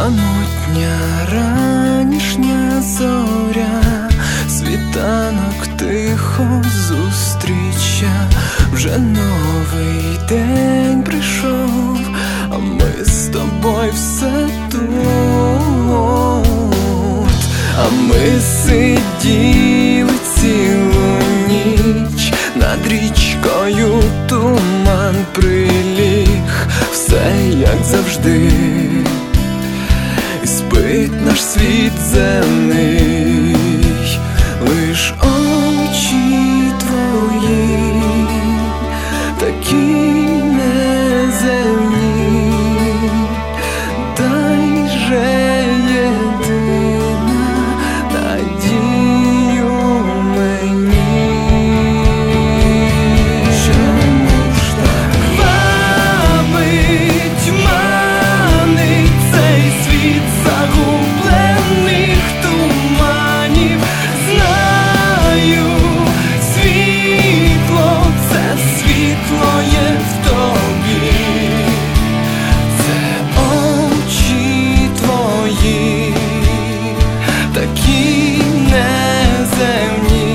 самотня ранішня зоря, світанок тихо зустріча. Вже новий день прийшов, а ми з тобою все тут. А ми сиділи цілу ніч, над річкою туман приліг. Все як завжди, і спить наш світ земний. Лиш очі твої такі неземні, дай же єдина надію мені. Чому ж так вабить, манить цей світ загублених туманів? Знаю, світло, це світло є в тобі. Це очі твої такі неземні.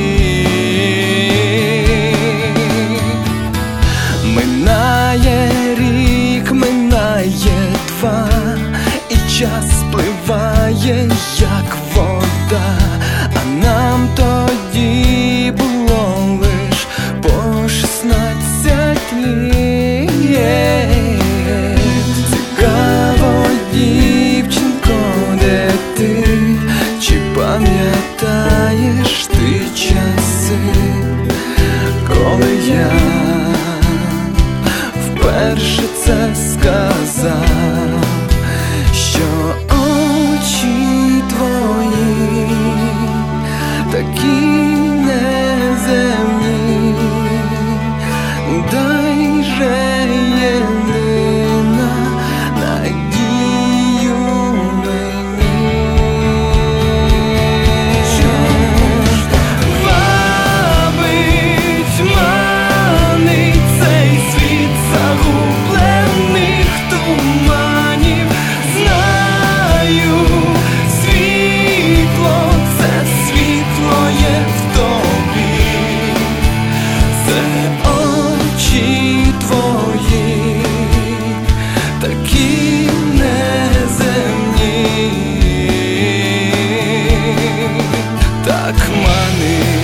Минає рік, минає два, і час спливає, як вода. А нам тоді було лиш по 16 літ. Цікаво, дівчинко, де ти? Чи пам'ятаєш ти часи, коли я вперше це сказав, що очі твої такі неземні, дай же єдина надію мені. Чому ж вабить, манить цей світ загублених туманів? Знаю, світло, це світло є в тобі. Це очі твої такі неземні, так манить.